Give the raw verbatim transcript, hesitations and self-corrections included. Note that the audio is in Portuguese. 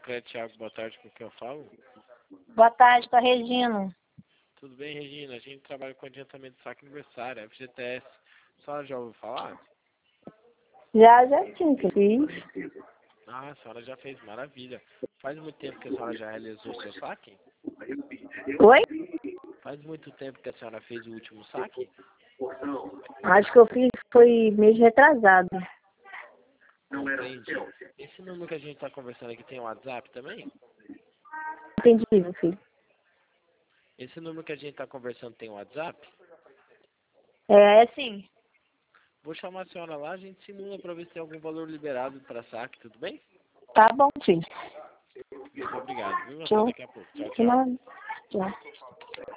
Concreto, Thiago, boa tarde, com quem eu falo? Boa tarde, com a Regina. Tudo bem, Regina? A gente trabalha com adiantamento de saque aniversário, F G T S. A senhora já ouviu falar? Já, já sim, que eu fiz. Ah, a senhora já fez, maravilha. Faz muito tempo que a senhora já realizou o seu saque? Oi? Faz muito tempo que a senhora fez o último saque? Acho que eu fiz foi mês retrasado. Entendi. Esse número que a gente está conversando aqui tem WhatsApp também? Entendi, meu filho. Esse número que a gente está conversando tem WhatsApp? É, é sim. Vou chamar a senhora lá, a gente simula para ver se tem algum valor liberado para saque, tudo bem? Tá bom, filho. Muito obrigado, viu? Até Tchau. daqui a pouco. Tchau, tchau. Tchau. Tchau.